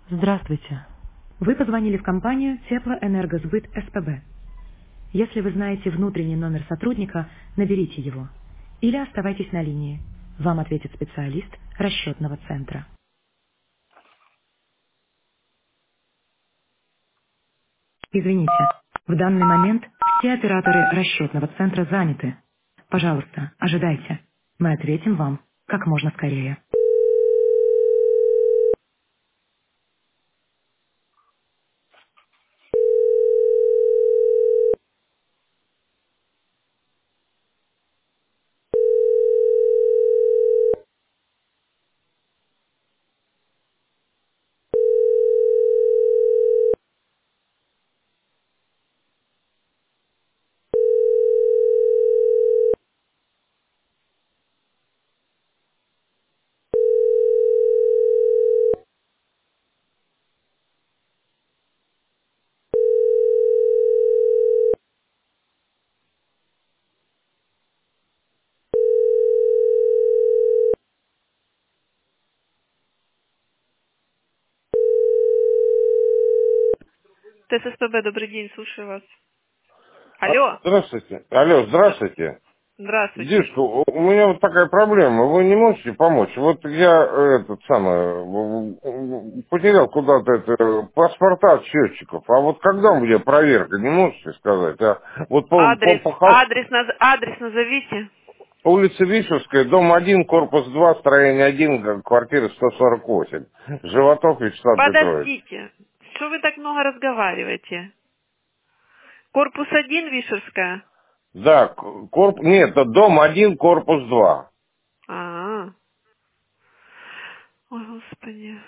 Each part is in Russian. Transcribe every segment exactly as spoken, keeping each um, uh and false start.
Здравствуйте. Вы позвонили в компанию Теплоэнергосбыт СПБ. Если вы знаете внутренний номер сотрудника, наберите его. Или оставайтесь на линии. Вам ответит специалист расчетного центра. Извините, в данный момент все операторы расчетного центра заняты. Пожалуйста, ожидайте. Мы ответим вам как можно скорее. ТССПБ, добрый день, слушаю вас. А, Алло, Здравствуйте. Алло, Зд- здравствуйте. здравствуйте. Дедушка, у у меня вот такая проблема. Вы не можете помочь? Вот я э, этот самый в- в- потерял куда-то это, паспорта от счетчиков. А вот когда у меня проверка, не можете сказать? А вот по, по, Адрес, по хас- адрес, наз- адрес назовите. улица Вишевская, дом один, корпус два, строение один, г- квартира сто сорок восемь. Животов Вячеслав Петрович. Подождите, что вы так много разговариваете? Корпус один, Вишерская? Да, к- корп... нет, это дом один, корпус два. А, ой, господи.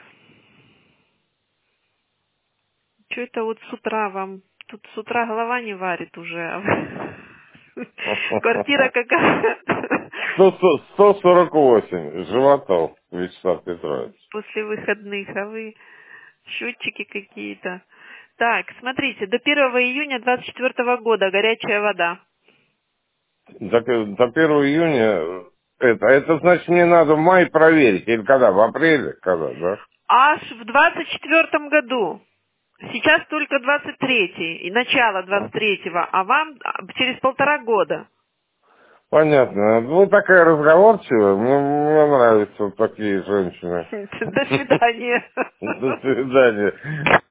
Что это вот с утра вам? Тут с утра голова не варит уже. а вы- Квартира какая? сто сто сорок восемь, Животов Вячеслав Петрович. После выходных, а вы счетчики какие-то. Так, смотрите, до первого июня двадцать четвёртого года горячая вода. До, пе- до первого июня, это, это значит мне надо в мае проверить, или когда, в апреле, когда, да? Аж в двадцать четвёртом году. Сейчас только двадцать третий, и начало двадцать третьего, а вам а, через полтора года. Понятно. Вы такая разговорчивая, мне, мне нравятся вот такие женщины. До свидания. До свидания.